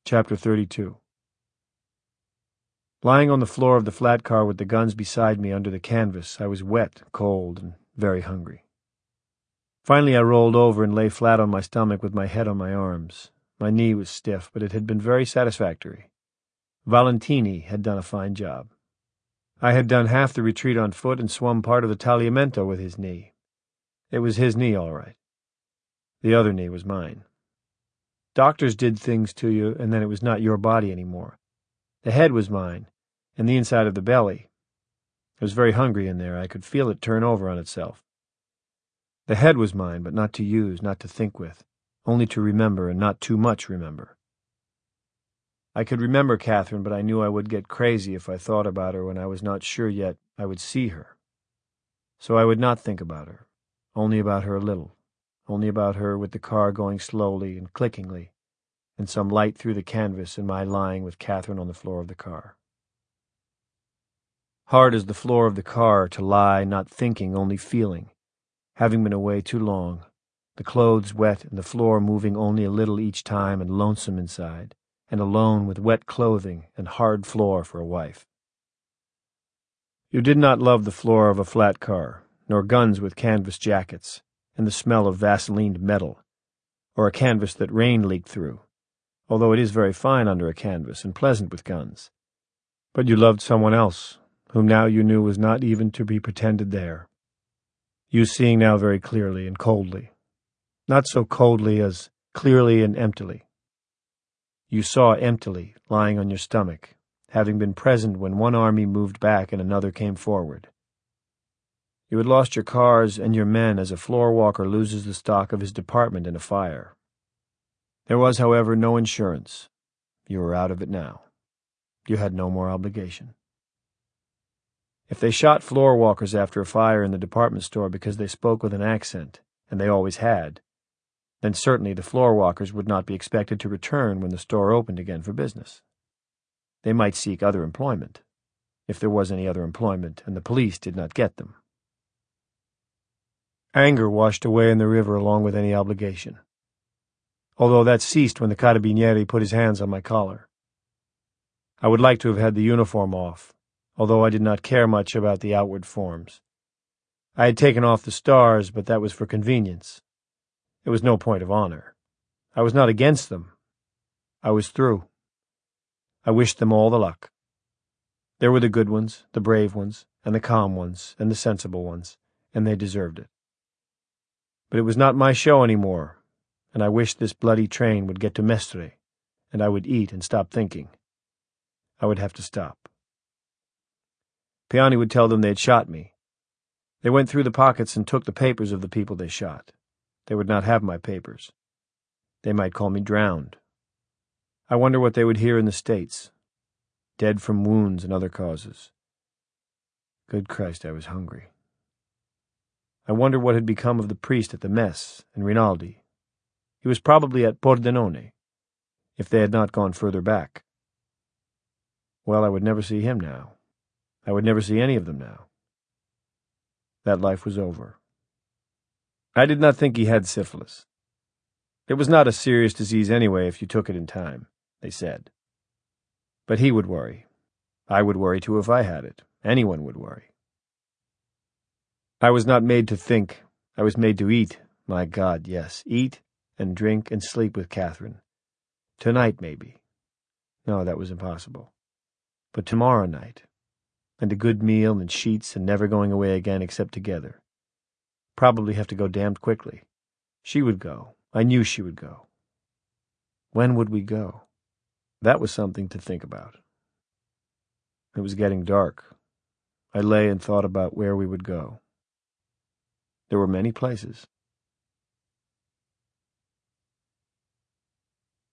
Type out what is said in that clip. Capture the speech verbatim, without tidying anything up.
Chapter thirty-two. Lying on the floor of the flat car with the guns beside me under the canvas, I was wet, cold, and very hungry. Finally I rolled over and lay flat on my stomach with my head on my arms. My knee was stiff, but it had been very satisfactory. Valentini had done a fine job. I had done half the retreat on foot and swum part of the Tagliamento with his knee. It was his knee, all right. The other knee was mine. Doctors did things to you, and then it was not your body anymore. The head was mine, and the inside of the belly. I was very hungry in there. I could feel it turn over on itself. The head was mine, but not to use, not to think with, only to remember, and not too much remember. I could remember Catherine, but I knew I would get crazy if I thought about her when I was not sure yet I would see her. So I would not think about her, only about her a little. Only about her with the car going slowly and clickingly, and some light through the canvas and my lying with Catherine on the floor of the car. Hard as the floor of the car to lie, not thinking, only feeling, having been away too long, the clothes wet and the floor moving only a little each time and lonesome inside, and alone with wet clothing and hard floor for a wife. You did not love the floor of a flat car, nor guns with canvas jackets, and the smell of vaselined metal, or a canvas that rain leaked through, although it is very fine under a canvas and pleasant with guns. But you loved someone else, whom now you knew was not even to be pretended there. You seeing now very clearly and coldly, not so coldly as clearly and emptily. You saw emptily, lying on your stomach, having been present when one army moved back and another came forward. You had lost your cars and your men as a floor walker loses the stock of his department in a fire. There was, however, no insurance. You were out of it now. You had no more obligation. If they shot floor walkers after a fire in the department store because they spoke with an accent, and they always had, then certainly the floor walkers would not be expected to return when the store opened again for business. They might seek other employment, if there was any other employment, and the police did not get them. Anger washed away in the river along with any obligation, although that ceased when the carabinieri put his hands on my collar. I would like to have had the uniform off, although I did not care much about the outward forms. I had taken off the stars, but that was for convenience. It was no point of honor. I was not against them. I was through. I wished them all the luck. There were the good ones, the brave ones, and the calm ones, and the sensible ones, and they deserved it. But it was not my show any more, and I wished this bloody train would get to Mestre, and I would eat and stop thinking. I would have to stop. Piani would tell them they had shot me. They went through the pockets and took the papers of the people they shot. They would not have my papers. They might call me drowned. I wonder what they would hear in the States. Dead from wounds and other causes. Good Christ, I was hungry. I wonder what had become of the priest at the mess, and Rinaldi. He was probably at Pordenone, if they had not gone further back. Well, I would never see him now. I would never see any of them now. That life was over. I did not think he had syphilis. It was not a serious disease anyway if you took it in time, they said. But he would worry. I would worry too if I had it. Anyone would worry. I was not made to think. I was made to eat. My God, yes, eat and drink and sleep with Catherine. Tonight, maybe. No, that was impossible. But tomorrow night. And a good meal and sheets and never going away again except together. Probably have to go damned quickly. She would go. I knew she would go. When would we go? That was something to think about. It was getting dark. I lay and thought about where we would go. There were many places.